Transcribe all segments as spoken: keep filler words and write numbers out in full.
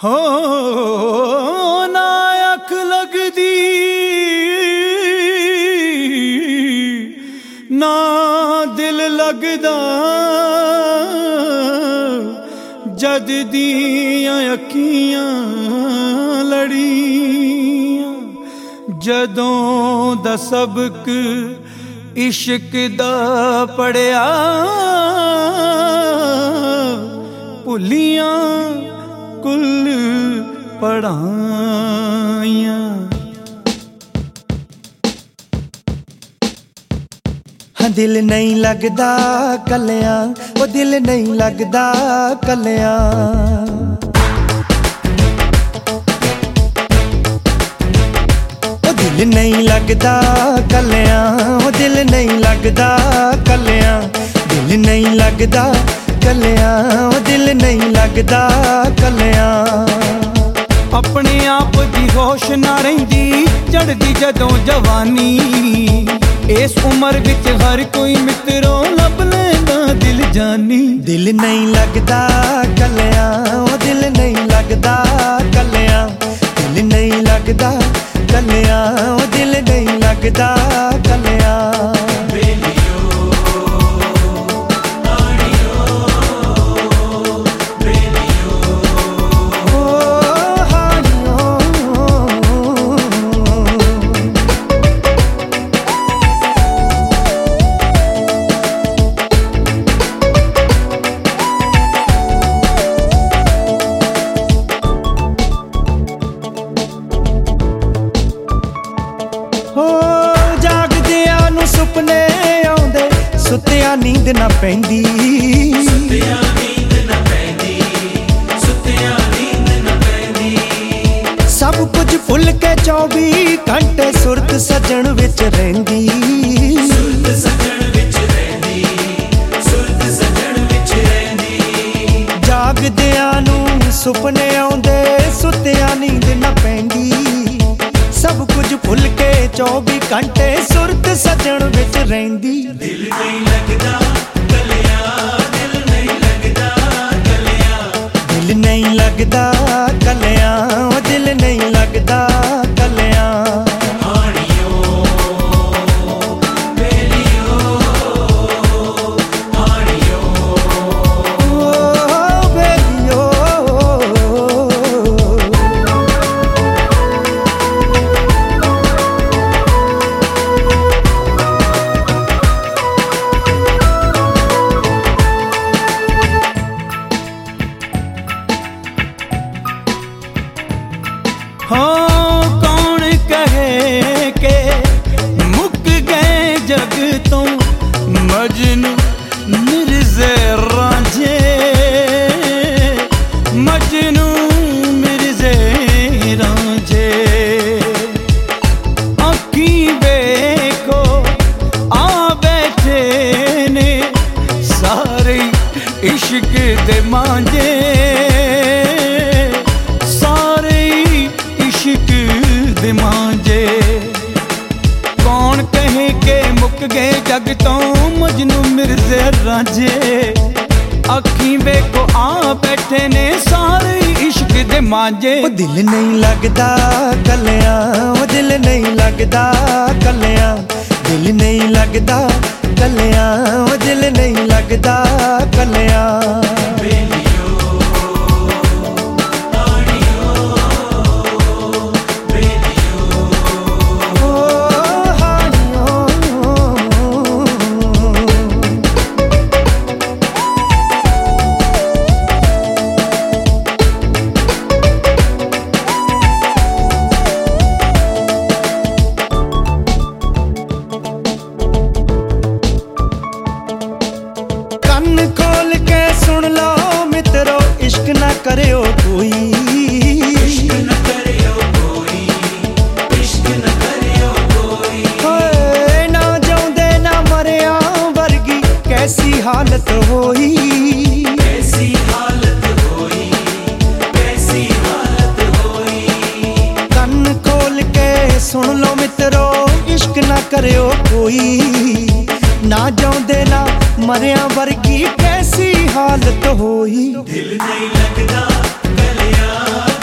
हो ना अख लगदी ना दिल लगदा जद दियां अखियां लड़ियां जदों दा सबक इश्क दा पढ़िया भुलियां कुल पढ़ाइयां। हाँ दिल नहीं लगदा कलियां वो दिल नहीं लगदा कलियां वो दिल नहीं लगदा कलियां वो दिल नहीं लगदा कलियां दिल नहीं लगदा कलियां वो दिल नहीं लगदा कलियां। अपने आप दी होश ना रहिंदी चढ़दी जदों जवानी इस उम्र विच हर कोई मित्रों लब लैंदा दिल जानी। दिल नहीं लगदा कलियां वो दिल नहीं लगदा कलियां दिल नहीं लगदा कलियां वो दिल नहीं लगदा कलियां। सुपने आउंदे सुत्तिया नींद ना पैंदी सुत्तिया नींद ना पैंदी सुत्तिया नींद ना पैंदी सब कुछ भुल के चौबी घंटे सुरत सजण विच रहिंदी सुरत सजण विच रहिंदी सुरत सजण विच रहिंदी। जागदियां नूं सुपने आउंदे सुत्तिया नींद ना पैंदी सब कुछ भुल के चौबी घंटे सुरत सजण विच रहिंदी। दिल नहीं लगदा कलियां दिल नहीं लगदा कलियां दिल नहीं लगदा कलियां ओ दिल नहीं लगदा कलियां। हाँ कौन कहे के मुक गए जग तो मजनू मिर्ज़े रांझे मजनू मिर्ज़े रांझे। आँखी देखो आ बैठे ने सारे इश्क दे मांझे मांझे। कौन कहे के मुक गए जग तो मजनू मिर्ज़े रांझे अखी वेखो आ बैठे ने सारे इश्क दे मांझे। वो दिल नहीं लगदा कलियां वो दिल नहीं लगदा कलियां दिल नहीं लगदा कलियां वो दिल नहीं लगदा कलियां। खोल के सुन लो मित्रो इश्क ना करियो कोई इश्क ना करियो कोई इश्क ना करियो कोई। होए ना जाऊंदे ना मरिया वर्गी कैसी हालत होई कैसी हालत होई कैसी हालत होई। कन खोल के सुन लो मित्रो इश्क ना करियो कोई ना जाऊंदे ना मरिया वर्गी कैसी हालत होई। दिल नहीं लगदा कलियां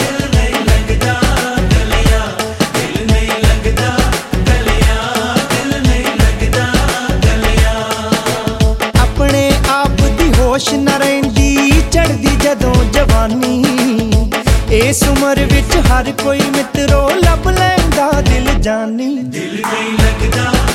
ਹੋਸ਼ ਨਾ ਰਹਿੰਦੀ ਚੜਦੀ ਜਦੋਂ ਜਵਾਨੀ। ਇਸ ਉਮਰ ਵਿੱਚ ਹਰ ਕੋਈ ਮਿੱਤਰੋ ਲੱਭ ਲੈਂਦਾ ਦਿਲ ਜਾਨੀ। ਦਿਲ ਨਹੀਂ ਲੱਗਦਾ